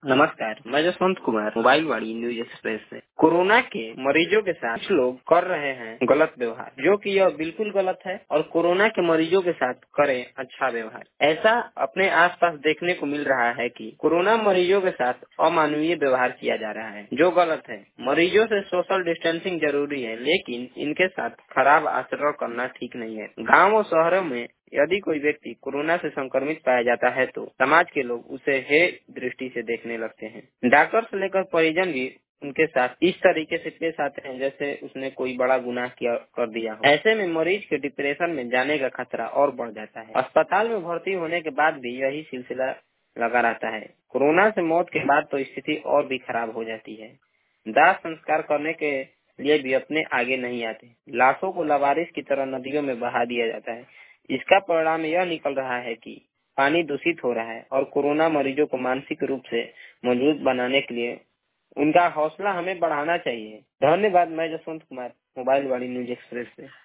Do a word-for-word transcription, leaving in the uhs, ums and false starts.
नमस्कार, मैं जसवंत कुमार मोबाइल वाड़ी न्यूज एक्सप्रेस से। कोरोना के मरीजों के साथ कुछ लोग कर रहे हैं गलत व्यवहार, जो कि यह बिल्कुल गलत है और कोरोना के मरीजों के साथ करें अच्छा व्यवहार। ऐसा अपने आसपास देखने को मिल रहा है कि कोरोना मरीजों के साथ अमानवीय व्यवहार किया जा रहा है, जो गलत है। मरीजों से सोशल डिस्टेंसिंग जरूरी है, लेकिन इनके साथ खराब आचरण करना ठीक नहीं है। गाँव और शहरों में यदि कोई व्यक्ति कोरोना से संक्रमित पाया जाता है तो समाज के लोग उसे हे दृष्टि से देखने लगते हैं। डॉक्टर से लेकर परिजन भी उनके साथ इस तरीके से पेश आते हैं जैसे उसने कोई बड़ा गुनाह किया कर दिया हो। ऐसे में मरीज के डिप्रेशन में जाने का खतरा और बढ़ जाता है। अस्पताल में भर्ती होने के बाद भी यही सिलसिला लगा रहता है। कोरोना से मौत के बाद तो स्थिति और भी खराब हो जाती है। दाह संस्कार करने के लिए भी अपने आगे नहीं आते। लाशों को लवारिस की तरह नदियों में बहा दिया जाता है। इसका परिणाम यह निकल रहा है कि पानी दूषित हो रहा है और कोरोना मरीजों को मानसिक रूप से मजबूत बनाने के लिए उनका हौसला हमें बढ़ाना चाहिए। धन्यवाद। मैं जसवंत कुमार, मोबाइल वाली न्यूज एक्सप्रेस से।